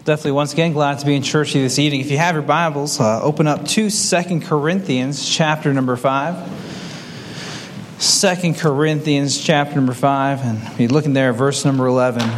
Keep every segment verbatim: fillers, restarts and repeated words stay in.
Definitely, once again, glad to be in church with you this evening. If you have your Bibles, uh, open up to Second Corinthians chapter number five. Second Corinthians chapter number five, and be looking there at verse number eleven.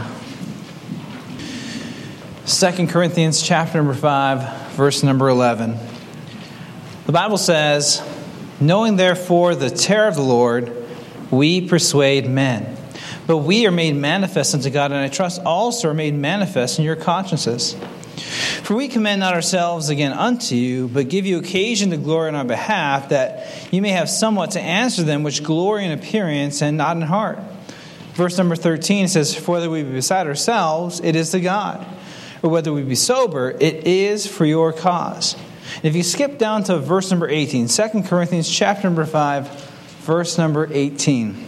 Second Corinthians chapter number five, verse number eleven. The Bible says, "Knowing therefore the terror of the Lord, we persuade men. But we are made manifest unto God, and I trust also are made manifest in your consciences. For we commend not ourselves again unto you, but give you occasion to glory on our behalf, that you may have somewhat to answer them which glory in appearance and not in heart." Verse number thirteen says, "For whether we be beside ourselves, it is to God. Or whether we be sober, it is for your cause." And if you skip down to verse number eighteen, Second Corinthians chapter number five, verse number eighteen.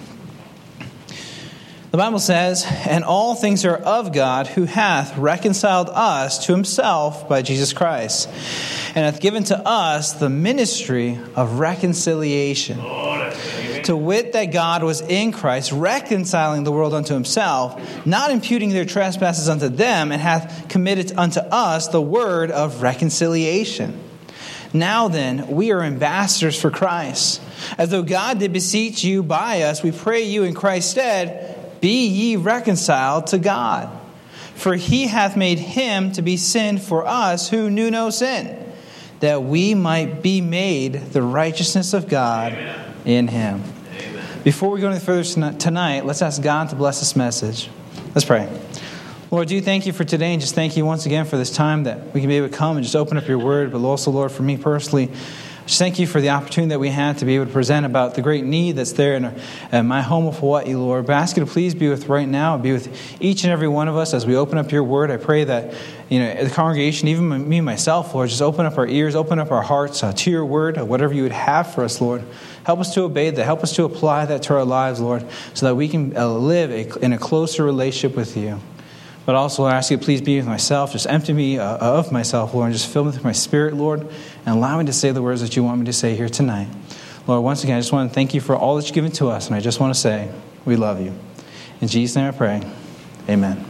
The Bible says, "And all things are of God, who hath reconciled us to himself by Jesus Christ, and hath given to us the ministry of reconciliation. To wit, that God was in Christ, reconciling the world unto himself, not imputing their trespasses unto them, and hath committed unto us the word of reconciliation. Now then, we are ambassadors for Christ. As though God did beseech you by us, we pray you in Christ's stead, be ye reconciled to God. For he hath made him to be sin for us who knew no sin, that we might be made the righteousness of God Amen. In him." Amen. Before we go any further tonight, let's ask God to bless this message. Let's pray. Lord, do thank you for today, and just thank you once again for this time that we can be able to come and just open up your word, but also, Lord, for me personally, just thank you for the opportunity that we had to be able to present about the great need that's there in, our, in my home of Hawaii, Lord. But I ask you to please be with right now, be with each and every one of us as we open up your word. I pray that, you know, the congregation, even me myself, Lord, just open up our ears, open up our hearts uh, to your word, uh, whatever you would have for us, Lord. Help us to obey that. Help us to apply that to our lives, Lord, so that we can uh, live a, in a closer relationship with you. But also, I ask you to please be with myself. Just empty me uh, of myself, Lord, and just fill me with my spirit, Lord, and allow me to say the words that you want me to say here tonight. Lord, once again, I just want to thank you for all that you've given to us, and I just want to say, we love you. In Jesus' name I pray. Amen.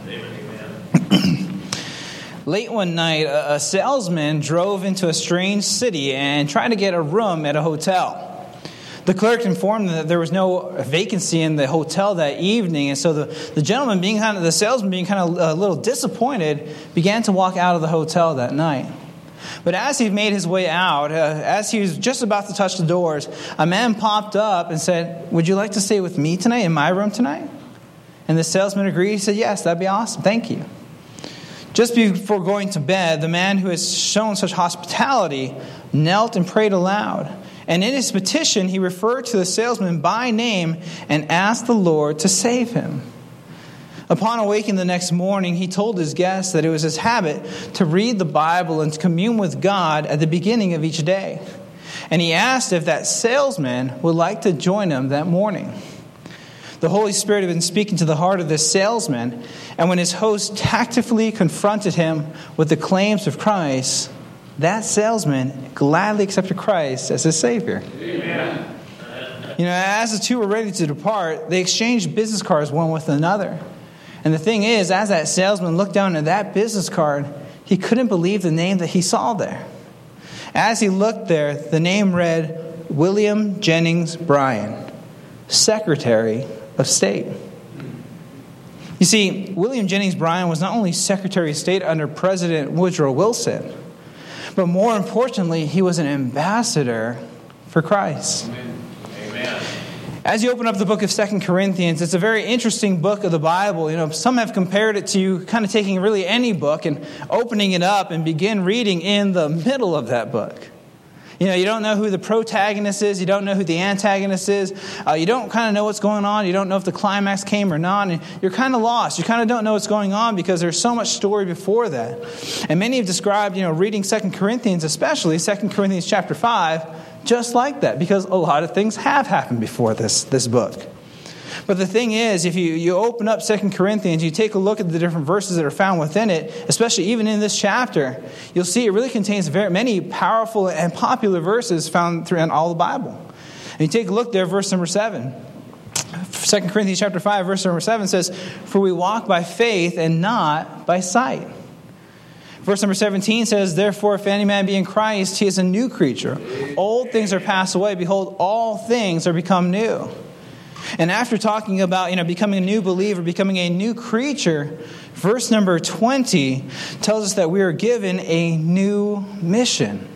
Amen. Late one night, a salesman drove into a strange city and tried to get a room at a hotel. The clerk informed them that there was no vacancy in the hotel that evening, and so the, the gentleman, being kind of the salesman, being kind of a little disappointed, began to walk out of the hotel that night. But as he made his way out, uh, as he was just about to touch the doors, a man popped up and said, "Would you like to stay with me tonight, in my room tonight?" And the salesman agreed. He said, "Yes, that'd be awesome. Thank you." Just before going to bed, the man who has shown such hospitality knelt and prayed aloud. And in his petition, he referred to the salesman by name and asked the Lord to save him. Upon awaking the next morning, he told his guests that it was his habit to read the Bible and to commune with God at the beginning of each day. And he asked if that salesman would like to join him that morning. The Holy Spirit had been speaking to the heart of this salesman, and when his host tactfully confronted him with the claims of Christ, that salesman gladly accepted Christ as his Savior. Amen. You know, as the two were ready to depart, they exchanged business cards one with another. And the thing is, as that salesman looked down at that business card, he couldn't believe the name that he saw there. As he looked there, the name read, William Jennings Bryan, Secretary of State. You see, William Jennings Bryan was not only Secretary of State under President Woodrow Wilson, but more importantly, he was an ambassador for Christ. Amen. Amen. As you open up the book of Second Corinthians, it's a very interesting book of the Bible. You know, some have compared it to kind of taking really any book and opening it up and begin reading in the middle of that book. You know, you don't know who the protagonist is. You don't know who the antagonist is. Uh, you don't kind of know what's going on. You don't know if the climax came or not. And you're kind of lost. You kind of don't know what's going on because there's so much story before that. And many have described, you know, reading Second Corinthians, especially Second Corinthians chapter five, just like that, because a lot of things have happened before this, this book. But the thing is, if you, you open up Second Corinthians, you take a look at the different verses that are found within it, especially even in this chapter, you'll see it really contains very many powerful and popular verses found throughout all the Bible. And you take a look there, verse number seven. Second Corinthians chapter five, verse number seven says, "For we walk by faith and not by sight." Verse number seventeen says, therefore, if any man be in Christ, he is a new creature. Old things are passed away. Behold, all things are become new. And after talking about, you know, becoming a new believer, becoming a new creature, verse number twenty tells us that we are given a new mission.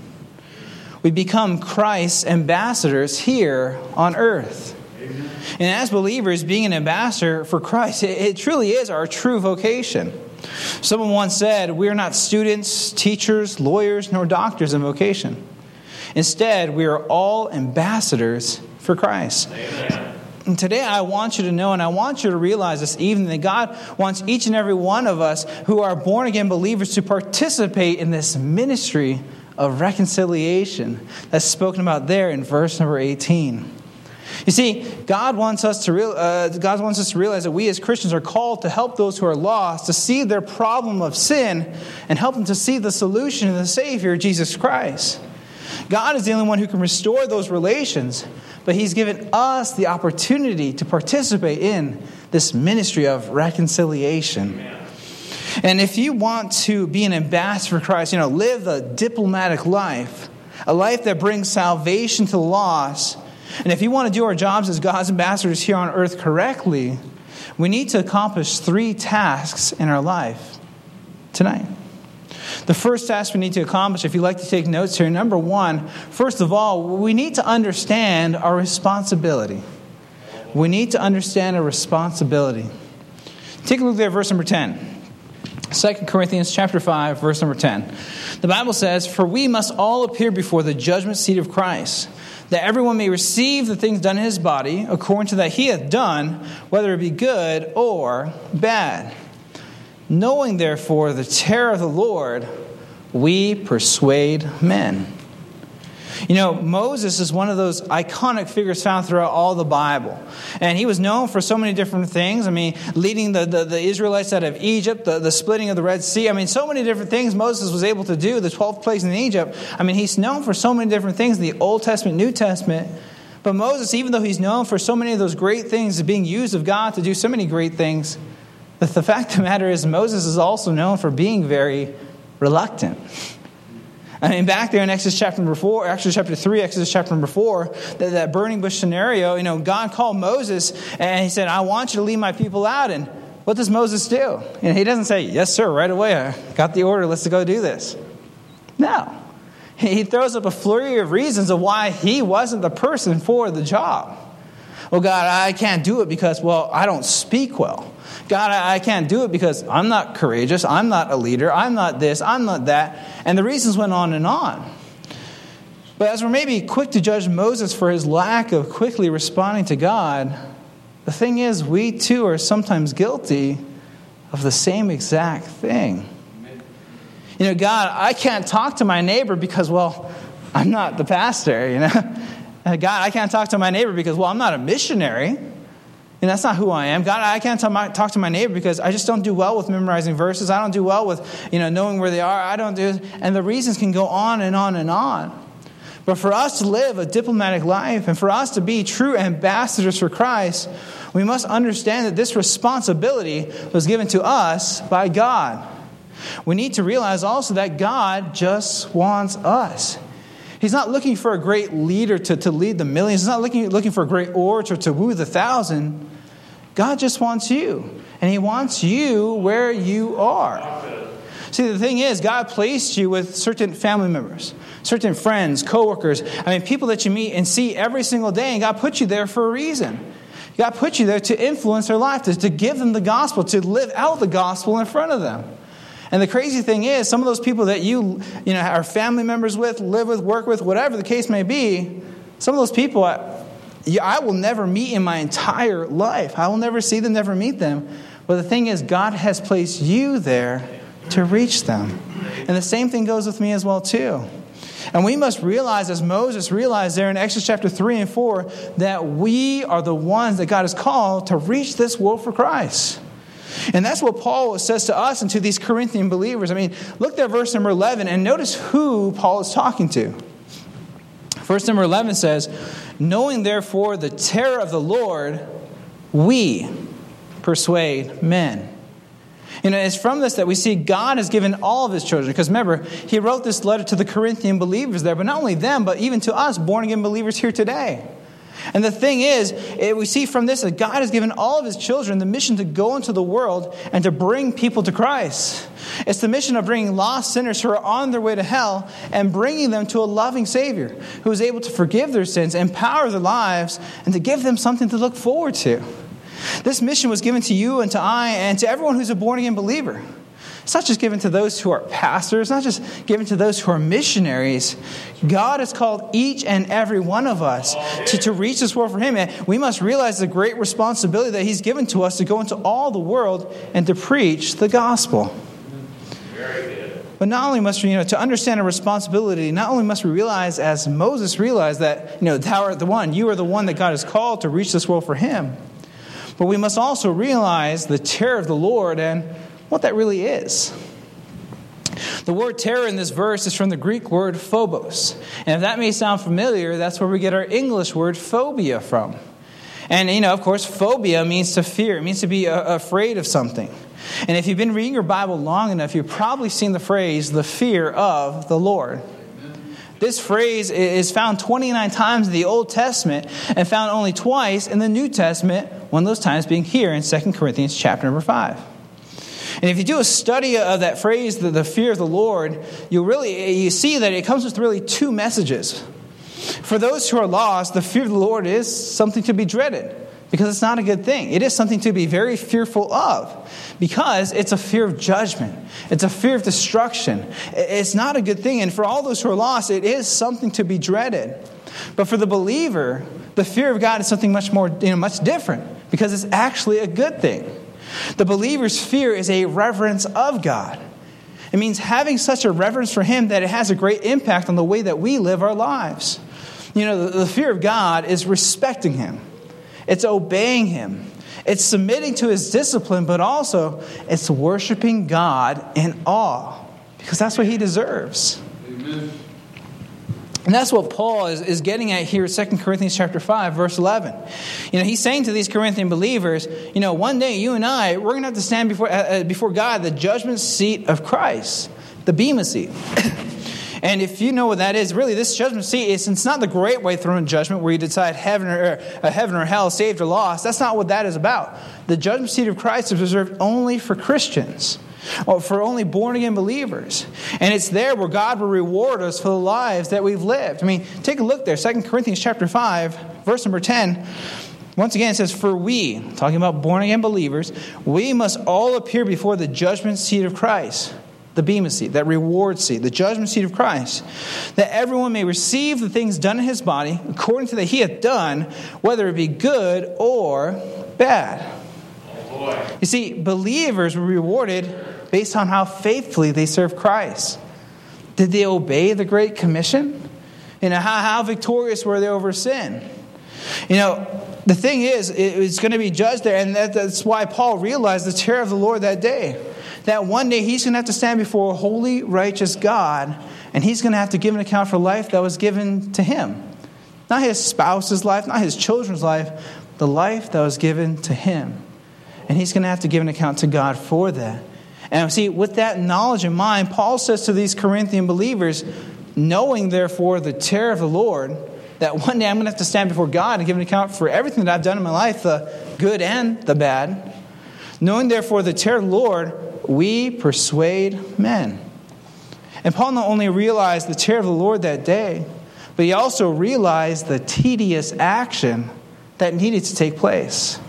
We become Christ's ambassadors here on earth. Amen. And as believers, being an ambassador for Christ, it, it truly is our true vocation. Someone once said, we are not students, teachers, lawyers, nor doctors in vocation. Instead, we are all ambassadors for Christ. Amen. And today I want you to know, and I want you to realize this evening, that God wants each and every one of us who are born-again believers to participate in this ministry of reconciliation that's spoken about there in verse number eighteen. You see, God wants us to real, uh, God wants us to realize that we as Christians are called to help those who are lost to see their problem of sin and help them to see the solution in the Savior, Jesus Christ. God is the only one who can restore those relations, but He's given us the opportunity to participate in this ministry of reconciliation. Amen. And if you want to be an ambassador for Christ, you know, live a diplomatic life, a life that brings salvation to the lost, and if you want to do our jobs as God's ambassadors here on earth correctly, we need to accomplish three tasks in our life tonight. The first task we need to accomplish, if you'd like to take notes here, number one, first of all, we need to understand our responsibility. We need to understand our responsibility. Take a look there at verse number ten. Second Corinthians chapter five, verse number ten. The Bible says, for we must all appear before the judgment seat of Christ, that everyone may receive the things done in his body, according to that he hath done, whether it be good or bad. Knowing therefore the terror of the Lord, we persuade men. You know, Moses is one of those iconic figures found throughout all the Bible. And he was known for so many different things. I mean, leading the, the, the Israelites out of Egypt, the, the splitting of the Red Sea. I mean, so many different things Moses was able to do, the twelve plagues in Egypt. I mean, he's known for so many different things in the Old Testament, New Testament. But Moses, even though he's known for so many of those great things, being used of God to do so many great things, the, the fact of the matter is Moses is also known for being very reluctant. I mean, back there in Exodus chapter number four, Exodus chapter three, Exodus chapter number four, that, that burning bush scenario, you know, God called Moses and He said, I want you to lead my people out. And what does Moses do? And he doesn't say, yes, sir, right away. I got the order. Let's go do this. No. He throws up a flurry of reasons of why he wasn't the person for the job. Well, God, I can't do it because, well, I don't speak well. God, I can't do it because I'm not courageous. I'm not a leader. I'm not this. I'm not that. And the reasons went on and on. But as we're maybe quick to judge Moses for his lack of quickly responding to God, the thing is, we too are sometimes guilty of the same exact thing. You know, God, I can't talk to my neighbor because, well, I'm not the pastor, you know. God, I can't talk to my neighbor because, well, I'm not a missionary. And that's not who I am. God, I can't talk to my neighbor because I just don't do well with memorizing verses. I don't do well with, you know, knowing where they are. I don't do, and the reasons can go on and on and on. But for us to live a diplomatic life and for us to be true ambassadors for Christ, we must understand that this responsibility was given to us by God. We need to realize also that God just wants us. He's not looking for a great leader to, to lead the millions. He's not looking, looking for a great orator to woo the thousand. God just wants you. And He wants you where you are. See, the thing is, God placed you with certain family members, certain friends, coworkers. I mean, people that you meet and see every single day. And God put you there for a reason. God put you there to influence their life, to, to give them the gospel, to live out the gospel in front of them. And the crazy thing is, some of those people that you, you know, are family members with, live with, work with, whatever the case may be, some of those people I, I will never meet in my entire life. I will never see them, never meet them. But the thing is, God has placed you there to reach them. And the same thing goes with me as well, too. And we must realize, as Moses realized there in Exodus chapter three and four, that we are the ones that God has called to reach this world for Christ. And that's what Paul says to us and to these Corinthian believers. I mean, look there at verse number eleven and notice who Paul is talking to. Verse number eleven says, knowing therefore the terror of the Lord, we persuade men. You know, it's from this that we see God has given all of his children. Because remember, he wrote this letter to the Corinthian believers there, but not only them, but even to us, born-again believers here today. And the thing is, we see from this that God has given all of his children the mission to go into the world and to bring people to Christ. It's the mission of bringing lost sinners who are on their way to hell and bringing them to a loving Savior who is able to forgive their sins, empower their lives, and to give them something to look forward to. This mission was given to you and to I and to everyone who's a born-again believer. It's not just given to those who are pastors, not just given to those who are missionaries. God has called each and every one of us to, to reach this world for him. And we must realize the great responsibility that he's given to us to go into all the world and to preach the gospel. Very good. But not only must we, you know, to understand our responsibility, not only must we realize, as Moses realized, that, you know, thou art the one, you are the one that God has called to reach this world for him. But we must also realize the terror of the Lord and what that really is. The word terror in this verse is from the Greek word phobos. And if that may sound familiar, that's where we get our English word phobia from. And, you know, of course, phobia means to fear. It means to be uh, afraid of something. And if you've been reading your Bible long enough, you've probably seen the phrase, the fear of the Lord. This phrase is found twenty-nine times in the Old Testament and found only twice in the New Testament, one of those times being here in Second Corinthians chapter number five. And if you do a study of that phrase, the, the fear of the Lord, you'll really you see that it comes with really two messages. For those who are lost, the fear of the Lord is something to be dreaded because it's not a good thing. It is something to be very fearful of because it's a fear of judgment. It's a fear of destruction. It's not a good thing. And for all those who are lost, it is something to be dreaded. But for the believer, the fear of God is something much more, you know, much different because it's actually a good thing. The believer's fear is a reverence of God. It means having such a reverence for him that it has a great impact on the way that we live our lives. You know, the, the fear of God is respecting him. It's obeying him. It's submitting to his discipline, but also it's worshiping God in awe because that's what he deserves. Amen. And that's what Paul is, is getting at here in Second Corinthians chapter five, verse eleven. You know, he's saying to these Corinthian believers, you know, one day you and I, we're going to have to stand before uh, before God, the judgment seat of Christ, the Bema seat. And if you know what that is, really this judgment seat, is, it's not the great white throne judgment where you decide heaven or, uh, heaven or hell, saved or lost. That's not what that is about. The judgment seat of Christ is reserved only for Christians, or for only born-again believers. And it's there where God will reward us for the lives that we've lived. I mean, take a look there. Second Corinthians chapter five, verse number ten. Once again, it says, for we, talking about born-again believers, we must all appear before the judgment seat of Christ. The Bema seat, that reward seat, the judgment seat of Christ, that everyone may receive the things done in his body according to that he hath done, whether it be good or bad. Oh boy. You see, believers were rewarded based on how faithfully they served Christ. Did they obey the Great Commission? You know, how, how victorious were they over sin? You know, the thing is, it's going to be judged there, and that, that's why Paul realized the terror of the Lord that day. That one day he's going to have to stand before a holy, righteous God, and he's going to have to give an account for life that was given to him. Not his spouse's life, not his children's life, the life that was given to him. And he's going to have to give an account to God for that. And see, with that knowledge in mind, Paul says to these Corinthian believers, knowing therefore the terror of the Lord, that one day I'm going to have to stand before God and give an account for everything that I've done in my life, the good and the bad. Knowing therefore the terror of the Lord, we persuade men. And Paul not only realized the terror of the Lord that day, but he also realized the tedious action that needed to take place.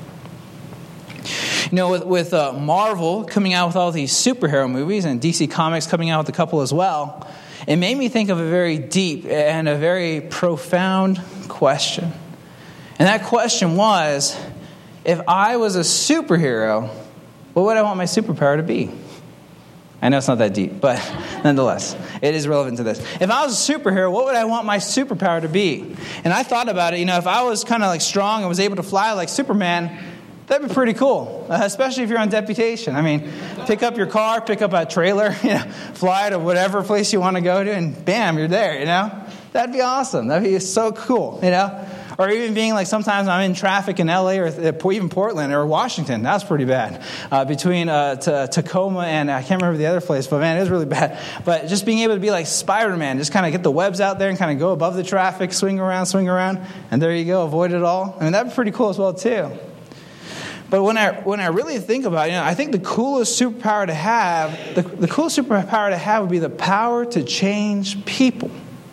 You know, with, with uh, Marvel coming out with all these superhero movies and D C Comics coming out with a couple as well, it made me think of a very deep and a very profound question. And that question was, if I was a superhero, what would I want my superpower to be? I know it's not that deep, but nonetheless, it is relevant to this. If I was a superhero, what would I want my superpower to be? And I thought about it, you know, if I was kind of like strong and was able to fly like Superman, that'd be pretty cool, uh, especially if you're on deputation. I mean, pick up your car, pick up a trailer, you know, fly to whatever place you want to go to, and bam, you're there, you know? That'd be awesome. That'd be so cool, you know? Or even being like sometimes I'm in traffic in L A or even Portland or Washington. That's pretty bad. Uh, between uh, t- Tacoma and I can't remember the other place, but man, it was really bad. But just being able to be like Spider-Man, just kind of get the webs out there and kind of go above the traffic, swing around, swing around, and there you go, avoid it all. I mean, that'd be pretty cool as well too. But when I when I really think about it, you know, I think the coolest superpower to have, the, the coolest superpower to have would be the power to change people.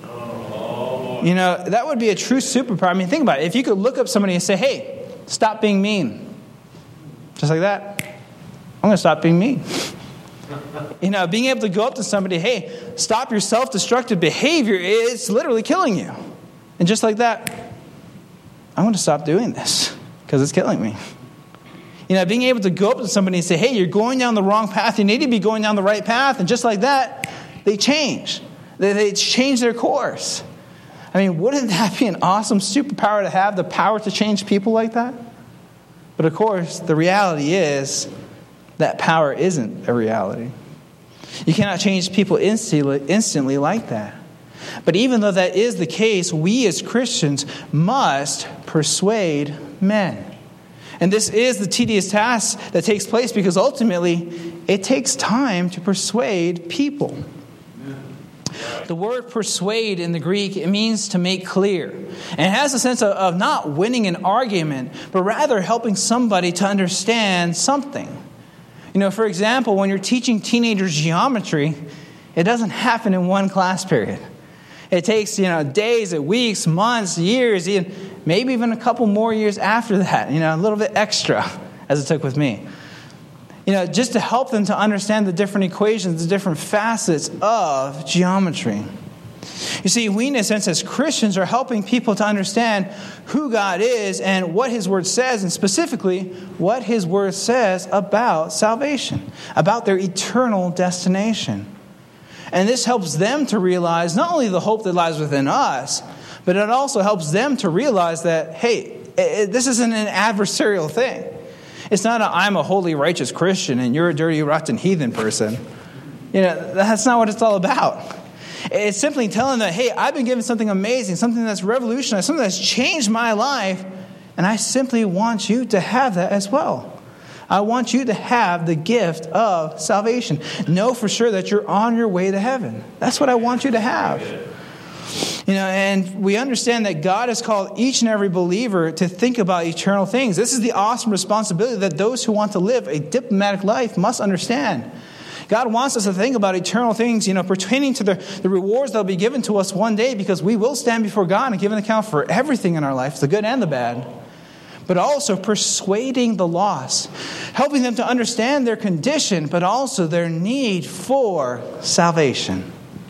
You know, that would be a true superpower. I mean, think about it. If you could look up somebody and say, hey, stop being mean. Just like that. I'm going to stop being mean. You know, being able to go up to somebody, hey, stop your self-destructive behavior is literally killing you. And just like that, I'm going to stop doing this because it's killing me. You know, being able to go up to somebody and say, hey, you're going down the wrong path. You need to be going down the right path. And just like that, they change. They, they change their course. I mean, wouldn't that be an awesome superpower to have, the power to change people like that? But of course, the reality is that power isn't a reality. You cannot change people instantly, instantly like that. But even though that is the case, we as Christians must persuade men. And this is the tedious task that takes place because ultimately it takes time to persuade people. The word persuade in the Greek, it means to make clear. And it has a sense of, of not winning an argument, but rather helping somebody to understand something. You know, for example, when you're teaching teenagers geometry, it doesn't happen in one class period. It takes, you know, days, weeks, months, years, even, maybe even a couple more years after that, you know, a little bit extra, as it took with me. You know, just to help them to understand the different equations, the different facets of geometry. You see, we, in a sense, as Christians, are helping people to understand who God is and what His Word says, and specifically, what His Word says about salvation, about their eternal destination. And this helps them to realize not only the hope that lies within us, but it also helps them to realize that, hey, it, this isn't an adversarial thing. It's not a, I'm a holy, righteous Christian and you're a dirty, rotten heathen person. You know, that's not what it's all about. It's simply telling them, hey, I've been given something amazing, something that's revolutionized, something that's changed my life, and I simply want you to have that as well. I want you to have the gift of salvation. Know for sure that you're on your way to heaven. That's what I want you to have. You know, and we understand that God has called each and every believer to think about eternal things. This is the awesome responsibility that those who want to live a diplomatic life must understand. God wants us to think about eternal things, you know, pertaining to the, the rewards that will be given to us one day, because we will stand before God and give an account for everything in our life, the good and the bad. But also persuading the lost, helping them to understand their condition, but also their need for salvation.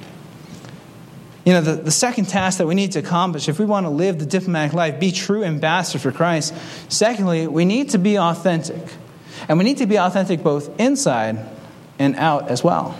You know, the, the second task that we need to accomplish if we want to live the diplomatic life, be true ambassadors for Christ. Secondly, we need to be authentic. And we need to be authentic both inside and out as well.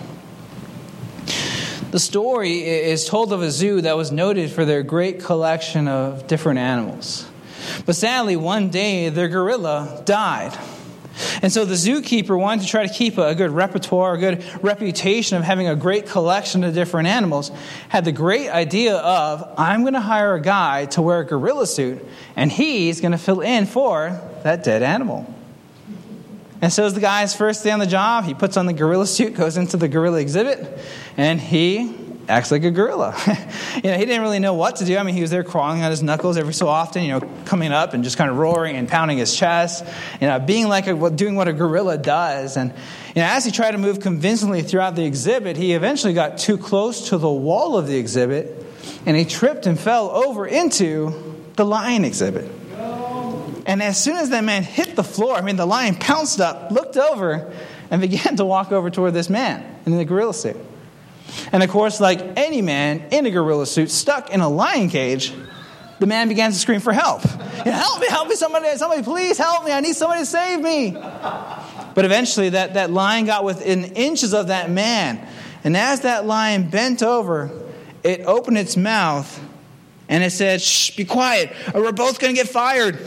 The story is told of a zoo that was noted for their great collection of different animals. But sadly, one day, their gorilla died. And so the zookeeper wanted to try to keep a good repertoire, a good reputation of having a great collection of different animals, had the great idea of, I'm going to hire a guy to wear a gorilla suit, and he's going to fill in for that dead animal. And so as the guy's first day on the job, he puts on the gorilla suit, goes into the gorilla exhibit, and he acts like a gorilla. you know, he didn't really know what to do. I mean, he was there crawling on his knuckles every so often, you know, coming up and just kind of roaring and pounding his chest, you know, being like a, doing what a gorilla does. And you know, as he tried to move convincingly throughout the exhibit, he eventually got too close to the wall of the exhibit, and he tripped and fell over into the lion exhibit. And as soon as that man hit the floor, I mean, the lion pounced up, looked over, and began to walk over toward this man in the gorilla suit. And of course, like any man in a gorilla suit stuck in a lion cage, the man began to scream for help. You know, help me, help me, somebody, somebody, please help me. I need somebody to save me. But eventually that, that lion got within inches of that man. And as that lion bent over, it opened its mouth and it said, shh, be quiet, or we're both going to get fired.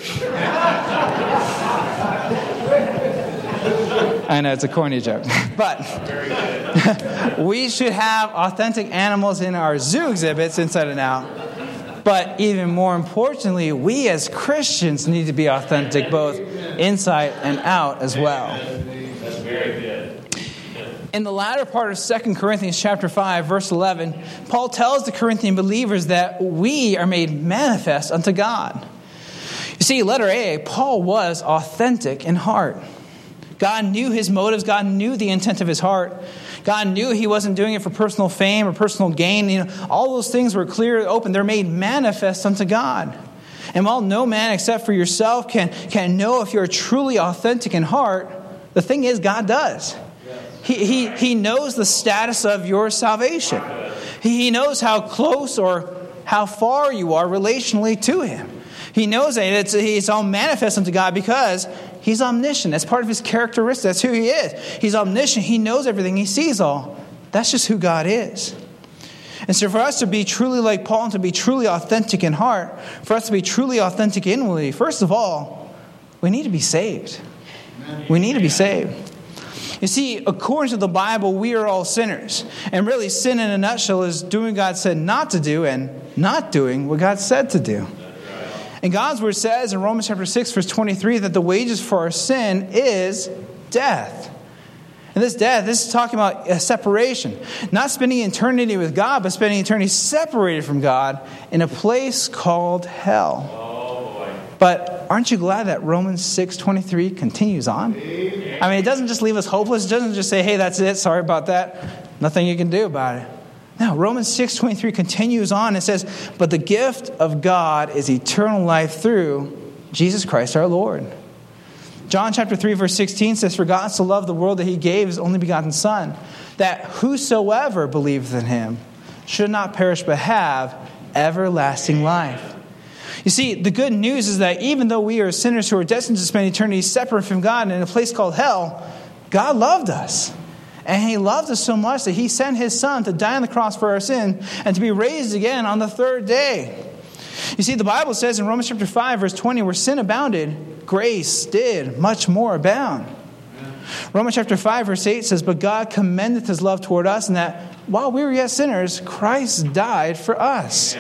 I know, it's a corny joke. But we should have authentic animals in our zoo exhibits inside and out. But even more importantly, we as Christians need to be authentic both inside and out as well. That's very good. In the latter part of Second Corinthians chapter five, verse eleven, Paul tells the Corinthian believers that we are made manifest unto God. You see, letter A, Paul was authentic in heart. God knew his motives. God knew the intent of his heart. God knew he wasn't doing it for personal fame or personal gain. You know, all those things were clear, open. They're made manifest unto God. And while no man except for yourself can, can know if you're truly authentic in heart, the thing is, God does. He, he, he knows the status of your salvation. He, he knows how close or how far you are relationally to him. He knows that it's, it's all manifest unto God because he's omniscient. That's part of his characteristic. That's who he is. He's omniscient. He knows everything. He sees all. That's just who God is. And so for us to be truly like Paul and to be truly authentic in heart, for us to be truly authentic inwardly, first of all, we need to be saved. We need to be saved. You see, according to the Bible, we are all sinners. And really, sin in a nutshell is doing what God said not to do and not doing what God said to do. And God's word says in Romans chapter six, verse twenty-three, that the wages for our sin is death. And this death, this is talking about a separation. Not spending eternity with God, but spending eternity separated from God in a place called hell. Oh, boy. But aren't you glad that Romans six twenty-three continues on? I mean, it doesn't just leave us hopeless. It doesn't just say, hey, that's it. Sorry about that. Nothing you can do about it. No, Romans six twenty-three continues on. It says, but the gift of God is eternal life through Jesus Christ our Lord. John chapter three, verse sixteen says, for God so loved the world that he gave his only begotten Son, that whosoever believeth in him should not perish but have everlasting life. You see, the good news is that even though we are sinners who are destined to spend eternity separate from God in a place called hell, God loved us. And he loved us so much that he sent his Son to die on the cross for our sin and to be raised again on the third day. You see, the Bible says in Romans chapter five, verse twenty, where sin abounded, grace did much more abound. Romans chapter five, verse eight says, but God commendeth his love toward us, and that while we were yet sinners, Christ died for us.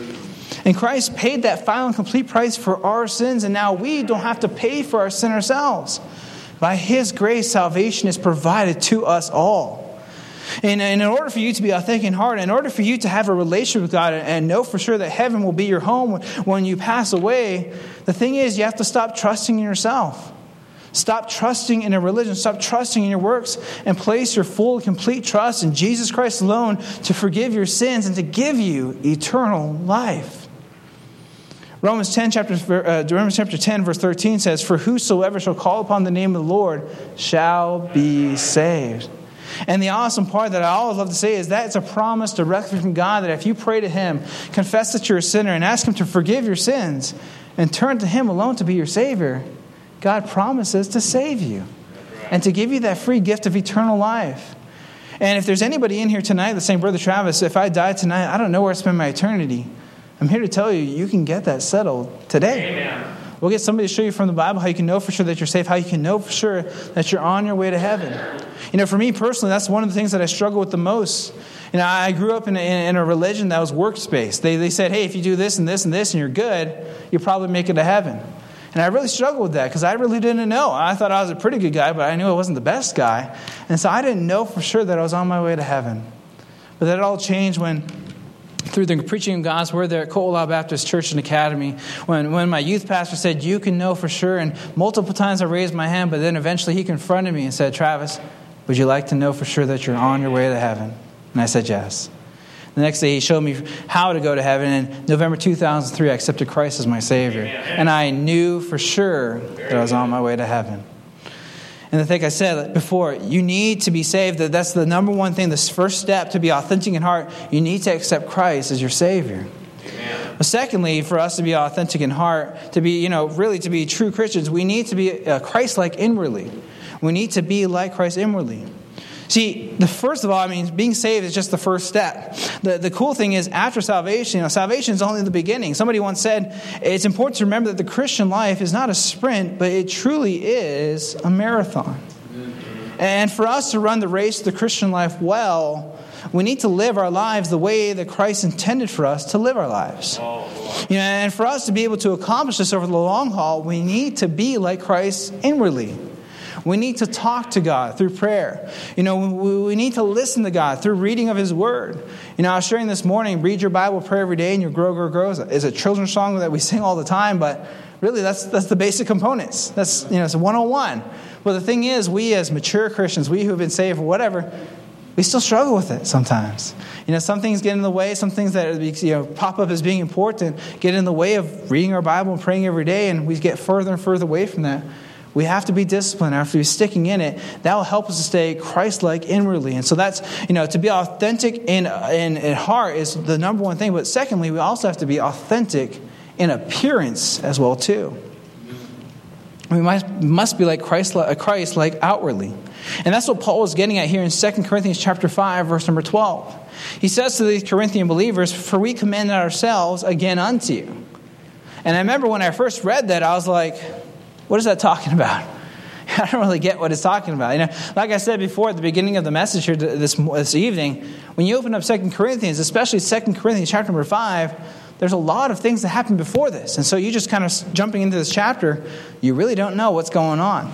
And Christ paid that final and complete price for our sins, and now we don't have to pay for our sin ourselves. By his grace, salvation is provided to us all. And in order for you to be authentic in heart, in order for you to have a relationship with God and know for sure that heaven will be your home when you pass away, the thing is you have to stop trusting in yourself. Stop trusting in a religion. Stop trusting in your works and place your full and complete trust in Jesus Christ alone to forgive your sins and to give you eternal life. Romans ten, chapter, uh, Romans chapter ten, verse thirteen says, for whosoever shall call upon the name of the Lord shall be saved. And the awesome part that I always love to say is that it's a promise directly from God that if you pray to him, confess that you're a sinner, and ask him to forgive your sins, and turn to him alone to be your Savior, God promises to save you and to give you that free gift of eternal life. And if there's anybody in here tonight that's saying, Brother Travis, if I die tonight, I don't know where to spend my eternity, I'm here to tell you, you can get that settled today. Amen. We'll get somebody to show you from the Bible how you can know for sure that you're safe, how you can know for sure that you're on your way to heaven. You know, for me personally, that's one of the things that I struggle with the most. You know, I grew up in a, in a religion that was works-based. They, they said, hey, if you do this and this and this and you're good, you'll probably make it to heaven. And I really struggled with that because I really didn't know. I thought I was a pretty good guy, but I knew I wasn't the best guy. And so I didn't know for sure that I was on my way to heaven. But that all changed when, through the preaching of God's word there at Coalab Baptist Church and Academy, when, when my youth pastor said, you can know for sure. And multiple times I raised my hand, but then eventually he confronted me and said, Travis, would you like to know for sure that you're on your way to heaven? And I said, yes. The next day he showed me how to go to heaven. And in November two thousand three, I accepted Christ as my Savior. And I knew for sure that I was on my way to heaven. And I think I said before, you need to be saved. That's the number one thing, this first step to be authentic in heart. You need to accept Christ as your Savior. Amen. But secondly, for us to be authentic in heart, to be, you know, really to be true Christians, we need to be uh, Christ-like inwardly. We need to be like Christ inwardly. See, the first of all, I mean, being saved is just the first step. The the cool thing is, after salvation, you know, salvation is only the beginning. Somebody once said, it's important to remember that the Christian life is not a sprint, but it truly is a marathon. And for us to run the race of the Christian life well, we need to live our lives the way that Christ intended for us to live our lives. You know, and for us to be able to accomplish this over the long haul, we need to be like Christ inwardly. We need to talk to God through prayer. You know, we, we need to listen to God through reading of His Word. You know, I was sharing this morning, read your Bible, pray every day, and your grow, grow, grow is a children's song that we sing all the time, but really that's that's the basic components. That's, you know, it's a one oh one. But the thing is, we as mature Christians, we who have been saved or whatever, we still struggle with it sometimes. You know, some things get in the way, some things that, you know, pop up as being important get in the way of reading our Bible and praying every day, and we get further and further away from that. We have to be disciplined. After we're sticking in it, that will help us to stay Christ-like inwardly. And so that's, you know, to be authentic in, in, in heart is the number one thing. But secondly, we also have to be authentic in appearance as well, too. We must, must be like Christ, Christ like outwardly. And that's what Paul was getting at here in Second Corinthians chapter five, verse number twelve. He says to these Corinthian believers, "For we commend ourselves again unto you." And I remember when I first read that, I was like, what is that talking about? I don't really get what it's talking about. You know, like I said before at the beginning of the message here this, this evening, when you open up Second Corinthians, especially Second Corinthians chapter number five, there's a lot of things that happen before this. And so you just kind of jumping into this chapter, you really don't know what's going on.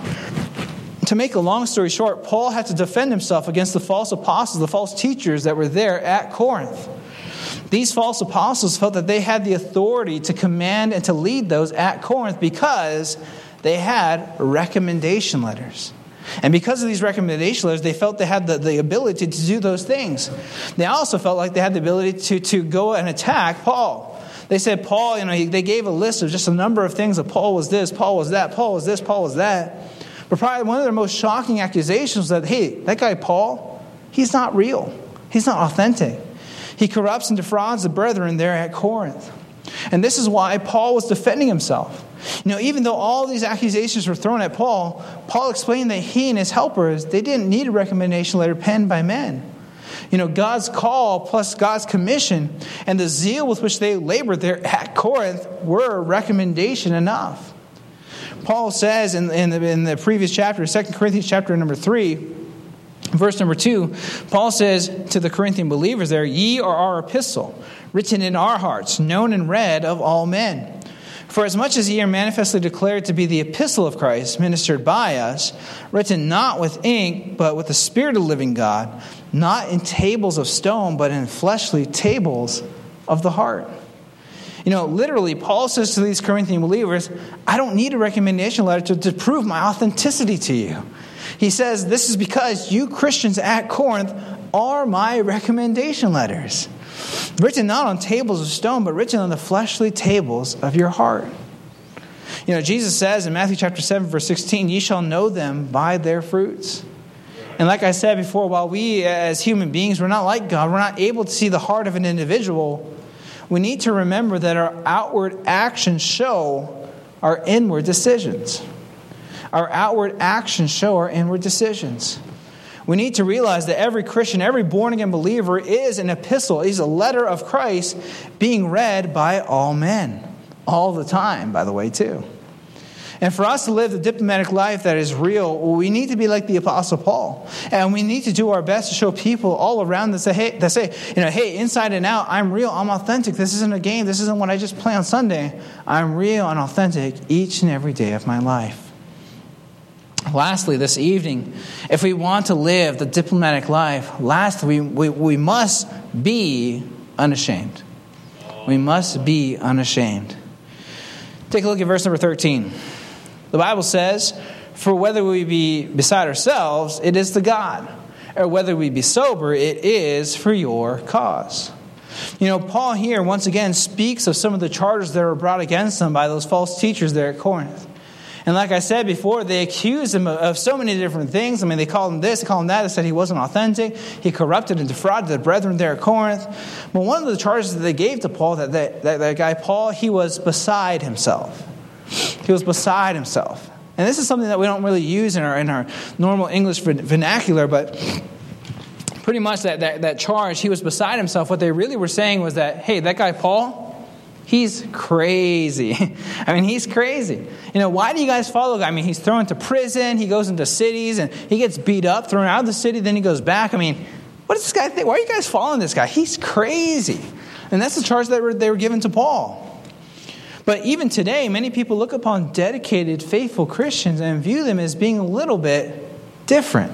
To make a long story short, Paul had to defend himself against the false apostles, the false teachers that were there at Corinth. These false apostles felt that they had the authority to command and to lead those at Corinth because they had recommendation letters. And because of these recommendation letters, they felt they had the, the ability to do those things. They also felt like they had the ability to, to go and attack Paul. They said Paul, you know, he, they gave a list of just a number of things that Paul was this, Paul was that, Paul was this, Paul was that. But probably one of their most shocking accusations was that, hey, that guy Paul, he's not real. He's not authentic. He corrupts and defrauds the brethren there at Corinth. And this is why Paul was defending himself. You know, even though all these accusations were thrown at Paul, Paul explained that he and his helpers, they didn't need a recommendation letter penned by men. You know, God's call plus God's commission and the zeal with which they labored there at Corinth were recommendation enough. Paul says in, in, the, in the previous chapter, Second Corinthians chapter number three, verse number two, Paul says to the Corinthian believers there, "Ye are our epistle, written in our hearts, known and read of all men. For as much as ye are manifestly declared to be the epistle of Christ, ministered by us, written not with ink, but with the Spirit of the living God, not in tables of stone, but in fleshly tables of the heart." You know, literally, Paul says to these Corinthian believers, I don't need a recommendation letter to, to prove my authenticity to you. He says, this is because you Christians at Corinth are my recommendation letters. Written not on tables of stone, but written on the fleshly tables of your heart. You know, Jesus says in Matthew chapter seven, verse sixteen, "Ye shall know them by their fruits." And like I said before, while we as human beings, we're not like God, we're not able to see the heart of an individual, we need to remember that our outward actions show our inward decisions. Our outward actions show our inward decisions. We need to realize that every Christian, every born-again believer is an epistle, is a letter of Christ being read by all men. All the time, by the way, too. And for us to live the diplomatic life that is real, we need to be like the Apostle Paul. And we need to do our best to show people all around that say, hey, that say, you know, hey, inside and out, I'm real, I'm authentic. This isn't a game. This isn't what I just play on Sunday. I'm real and authentic each and every day of my life. Lastly, this evening, if we want to live the diplomatic life, lastly, we, we, we must be unashamed. We must be unashamed. Take a look at verse number thirteen. The Bible says, "For whether we be beside ourselves, it is to God. Or whether we be sober, it is for your cause." You know, Paul here once again speaks of some of the charges that were brought against him by those false teachers there at Corinth. And like I said before, they accused him of, of so many different things. I mean, they called him this, they called him that. They said he wasn't authentic. He corrupted and defrauded the brethren there at Corinth. But one of the charges that they gave to Paul, that, that, that, that guy Paul, he was beside himself. He was beside himself. And this is something that we don't really use in our in our normal English vernacular, but pretty much that, that, that charge, he was beside himself. What they really were saying was that, hey, that guy Paul, he's crazy. I mean, he's crazy. You know, why do you guys follow the guy? I mean, he's thrown into prison. He goes into cities and he gets beat up, thrown out of the city. Then he goes back. I mean, what does this guy think? Why are you guys following this guy? He's crazy. And that's the charge that were, they were given to Paul. But even today, many people look upon dedicated, faithful Christians and view them as being a little bit different.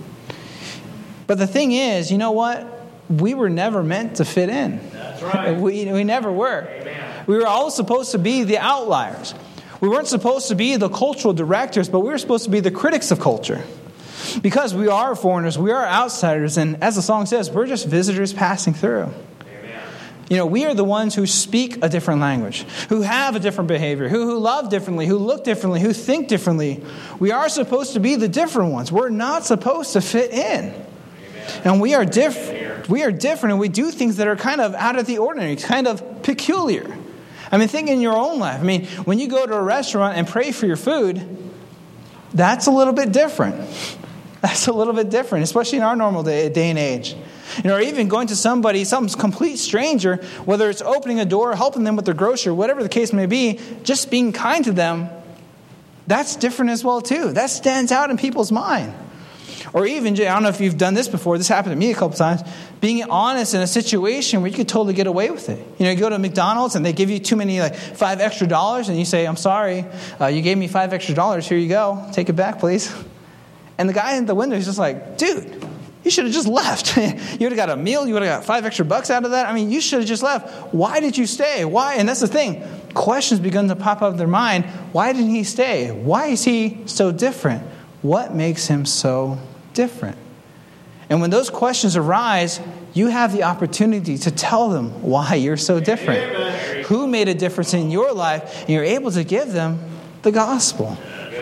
But the thing is, you know what? We were never meant to fit in. That's right. We, we never were. Amen. We were always supposed to be the outliers. We weren't supposed to be the cultural directors, but we were supposed to be the critics of culture. Because we are foreigners, we are outsiders, and as the song says, we're just visitors passing through. You know, we are the ones who speak a different language, who have a different behavior, who, who love differently, who look differently, who think differently. We are supposed to be the different ones. We're not supposed to fit in. Amen. And we are different. We are different, and we do things that are kind of out of the ordinary, kind of peculiar. I mean, think in your own life. I mean, when you go to a restaurant and pray for your food, that's a little bit different. That's a little bit different, especially in our normal day, day and age. You know, or even going to somebody, some complete stranger, whether it's opening a door, helping them with their grocery, whatever the case may be, just being kind to them, that's different as well too. That stands out in people's mind. Or even, I don't know if you've done this before, this happened to me a couple times, being honest in a situation where you could totally get away with it. You know, you go to McDonald's and they give you too many, like five extra dollars, and you say, I'm sorry, uh, you gave me five extra dollars, here you go, take it back please. And the guy in the window is just like, dude, you should have just left. You would have got a meal. You would have got five extra bucks out of that. I mean, you should have just left. Why did you stay? Why? And that's the thing. Questions begin to pop up in their mind. Why didn't he stay? Why is he so different? What makes him so different? And when those questions arise, you have the opportunity to tell them why you're so different. Amen. Who made a difference in your life, and you're able to give them the gospel.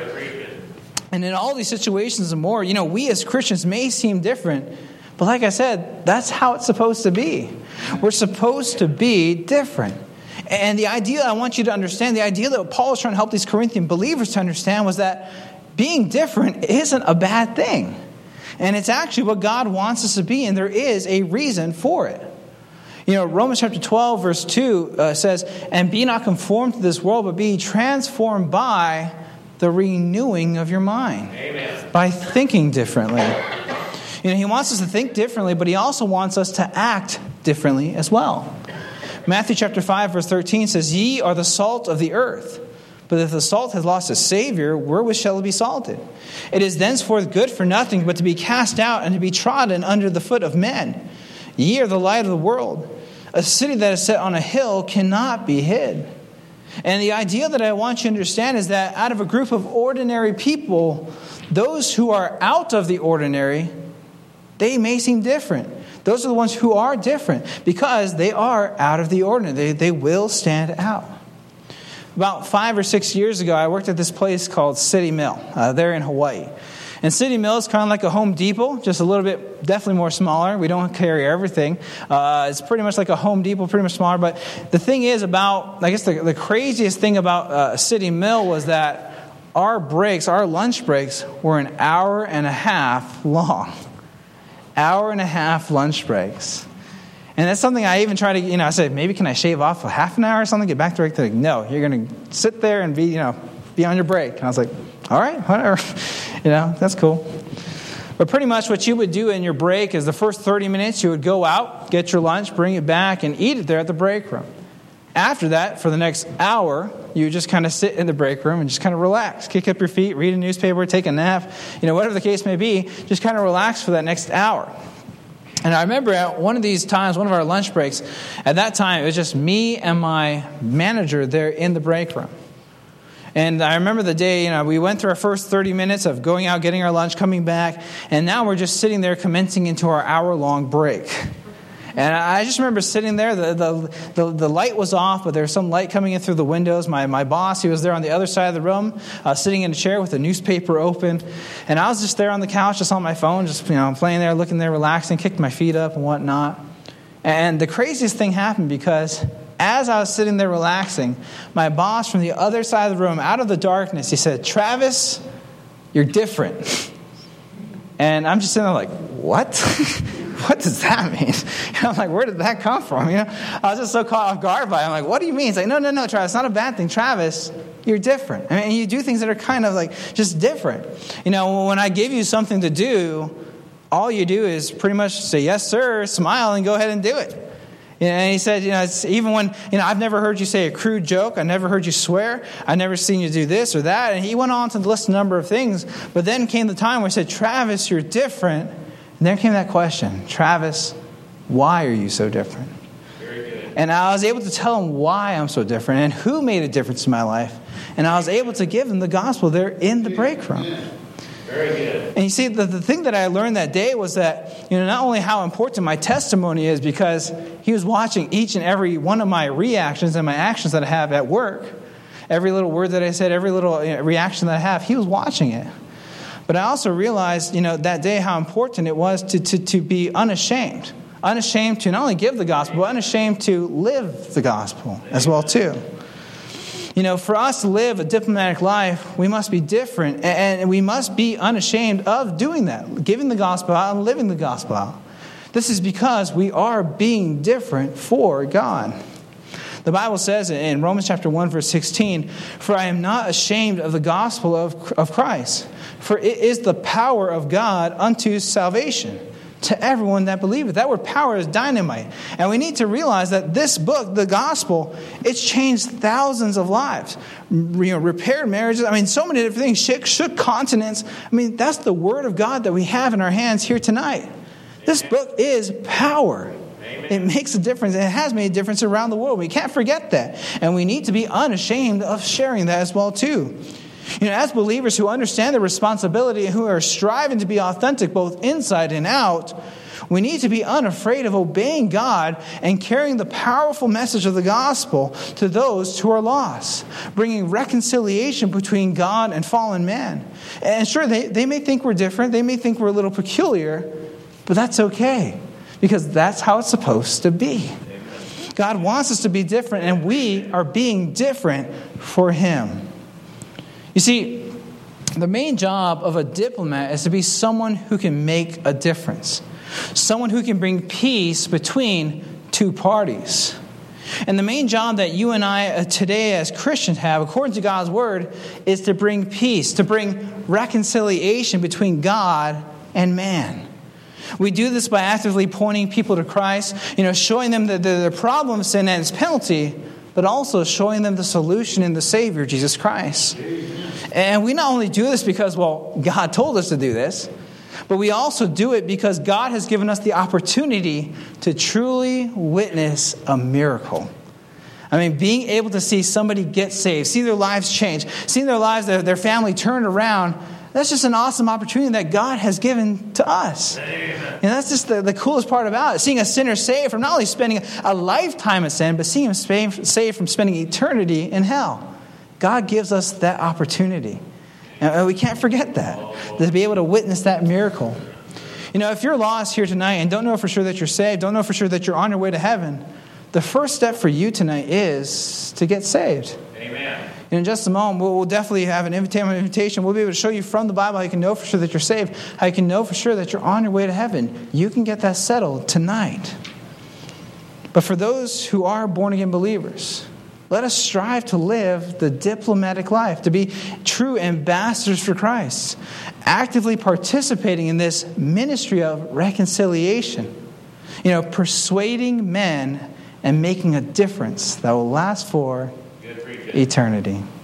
And in all these situations and more, you know, we as Christians may seem different, but like I said, that's how it's supposed to be. We're supposed to be different. And the idea I want you to understand, the idea that Paul is trying to help these Corinthian believers to understand was that being different isn't a bad thing. And it's actually what God wants us to be, and there is a reason for it. You know, Romans chapter twelve, verse two uh, says, and be not conformed to this world, but be transformed by the renewing of your mind. Amen. By thinking differently. You know, he wants us to think differently, but he also wants us to act differently as well. Matthew chapter five, verse thirteen says, ye are the salt of the earth. But if the salt has lost its Savior, wherewith shall it be salted? It is thenceforth good for nothing but to be cast out and to be trodden under the foot of men. Ye are the light of the world. A city that is set on a hill cannot be hid. And the idea that I want you to understand is that out of a group of ordinary people, those who are out of the ordinary, they may seem different. Those are the ones who are different because they are out of the ordinary. They, they will stand out. About five or six years ago, I worked at this place called City Mill. Uh, there in Hawaii. And City Mill is kind of like a Home Depot, just a little bit, definitely more smaller. We don't carry everything. Uh, it's pretty much like a Home Depot, pretty much smaller. But the thing is about, I guess the, the craziest thing about uh, City Mill was that our breaks, our lunch breaks, were an hour and a half long. Hour and a half lunch breaks. And that's something I even try to, you know, I said, maybe can I shave off a half an hour or something, get back to work? They're like, no, you're going to sit there and be, you know, be on your break. And I was like, all right, whatever. You know, that's cool. But pretty much what you would do in your break is the first thirty minutes, you would go out, get your lunch, bring it back, and eat it there at the break room. After that, for the next hour, you would just kind of sit in the break room and just kind of relax. Kick up your feet, read a newspaper, take a nap, you know, whatever the case may be, just kind of relax for that next hour. And I remember at one of these times, one of our lunch breaks, at that time, it was just me and my manager there in the break room. And I remember the day, you know, we went through our first thirty minutes of going out, getting our lunch, coming back, and now we're just sitting there commencing into our hour-long break. And I just remember sitting there, the, the the the light was off, but there was some light coming in through the windows. My my boss, he was there on the other side of the room, uh, sitting in a chair with a newspaper open. And I was just there on the couch, just on my phone, just, you know, playing there, looking there, relaxing, kicked my feet up and whatnot. And the craziest thing happened because as I was sitting there relaxing, my boss from the other side of the room, out of the darkness, he said, Travis, you're different. And I'm just sitting there like, what? what does that mean? And I'm like, where did that come from? You know, I was just so caught off guard by it. I'm like, what do you mean? It's like, no, no, no, Travis, it's not a bad thing. Travis, you're different. I mean, you do things that are kind of like just different. You know, when I give you something to do, all you do is pretty much say, yes, sir, smile, and go ahead and do it. And he said, you know, it's even when, you know, I've never heard you say a crude joke. I never heard you swear. I never seen you do this or that. And he went on to list a number of things. But then came the time where he said, Travis, you're different. And then came that question, Travis, why are you so different? Very good. And I was able to tell him why I'm so different and who made a difference in my life. And I was able to give him the gospel there in the break room. Very good. And you see, the, the thing that I learned that day was that, you know, not only how important my testimony is, because he was watching each and every one of my reactions and my actions that I have at work. Every little word that I said, every little you know, reaction that I have, he was watching it. But I also realized, you know, that day how important it was to, to, to be unashamed. Unashamed to not only give the gospel, but unashamed to live the gospel as well, too. You know, for us to live a diplomatic life, we must be different, and we must be unashamed of doing that, giving the gospel out and living the gospel out. This is because we are being different for God. The Bible says in Romans chapter one, verse sixteen, "For I am not ashamed of the gospel of, of Christ, for it is the power of God unto salvation to everyone that believeth." That word power is dynamite. And we need to realize that this book, the gospel, it's changed thousands of lives. You know, repaired marriages. I mean, so many different things. Shook, shook continents. I mean, that's the word of God that we have in our hands here tonight. This book is power. It makes a difference. And it has made a difference around the world. We can't forget that. And we need to be unashamed of sharing that as well, too. You know, as believers who understand the responsibility and who are striving to be authentic both inside and out, we need to be unafraid of obeying God and carrying the powerful message of the gospel to those who are lost, bringing reconciliation between God and fallen man. And sure, they, they may think we're different. They may think we're a little peculiar, but that's okay because that's how it's supposed to be. God wants us to be different, and we are being different for Him. You see, the main job of a diplomat is to be someone who can make a difference. Someone who can bring peace between two parties. And the main job that you and I today as Christians have, according to God's Word, is to bring peace, to bring reconciliation between God and man. We do this by actively pointing people to Christ, you know, showing them the, the, the problem of sin and its penalty, but also showing them the solution in the Savior, Jesus Christ. And we not only do this because, well, God told us to do this, but we also do it because God has given us the opportunity to truly witness a miracle. I mean, being able to see somebody get saved, see their lives change, seeing their lives, their, their family turned around, that's just an awesome opportunity that God has given to us. And that's just the, the coolest part about it. Seeing a sinner saved from not only spending a lifetime of sin, but seeing him saved from spending eternity in hell. God gives us that opportunity. And we can't forget that, to be able to witness that miracle. You know, if you're lost here tonight and don't know for sure that you're saved, don't know for sure that you're on your way to heaven, the first step for you tonight is to get saved. Amen. And in just a moment, we'll, we'll definitely have an invitation. We'll be able to show you from the Bible how you can know for sure that you're saved, how you can know for sure that you're on your way to heaven. You can get that settled tonight. But for those who are born-again believers, let us strive to live the diplomatic life, to be true ambassadors for Christ, actively participating in this ministry of reconciliation, you know, persuading men and making a difference that will last for eternity.